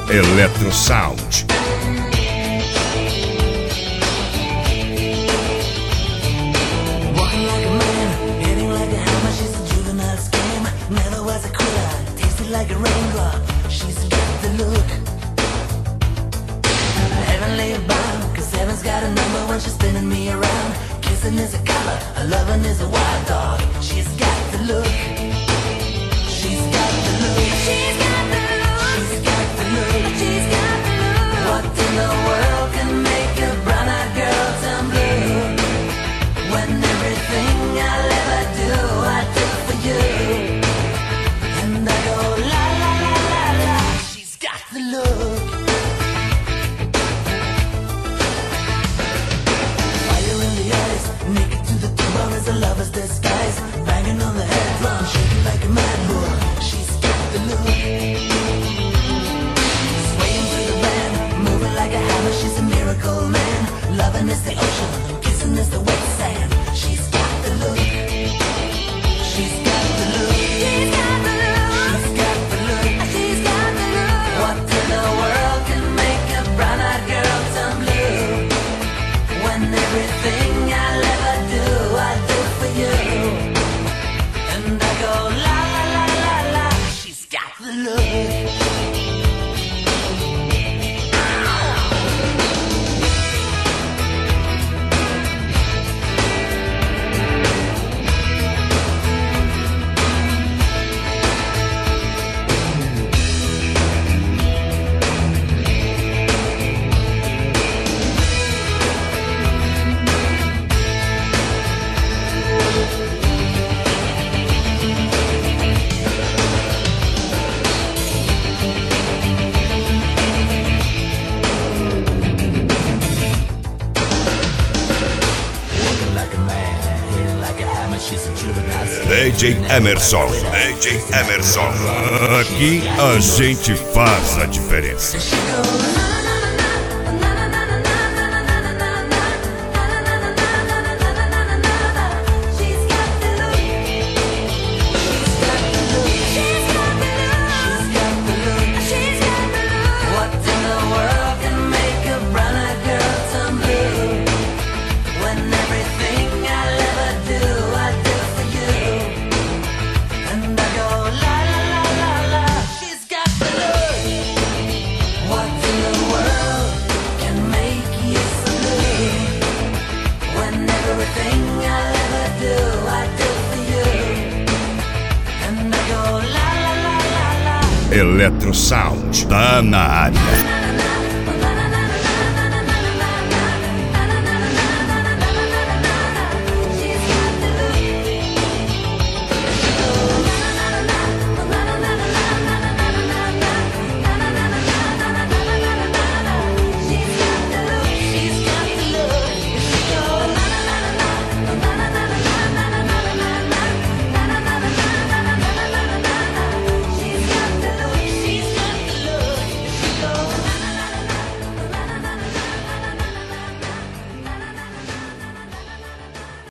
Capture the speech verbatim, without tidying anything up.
Electro Sound. Like a raindrop, she's got the look. Heavenly bound, cause heaven's got a number when she's spinning me around. Kissing is a color, a loving is a wild dog. She's got the look. She's got the look. She's got the look. She's got the look. She's got the look. What in the world can make a brown-eyed girl turn blue? When everything I'll ever do, I do for you. And I go la la la la la. She's got the look. Fire in the eyes, naked to the bone as a lover's disguise. Banging on the head drum, shaking like a mad bull. She's got the look. Swaying through the band, moving like a hammer. She's a miracle man. Loving is the ocean, kissing is the wet sand. She's got the look. She's got the look. She's got the look. She's got the look. She's got the look. What in the world can make a brown-eyed girl turn blue? When everything I'll ever do, I do for you. And I go la la la la la. She's got the look. D J Emerson, D J Emerson. Aqui a gente faz a diferença. Electro Sound tá na área.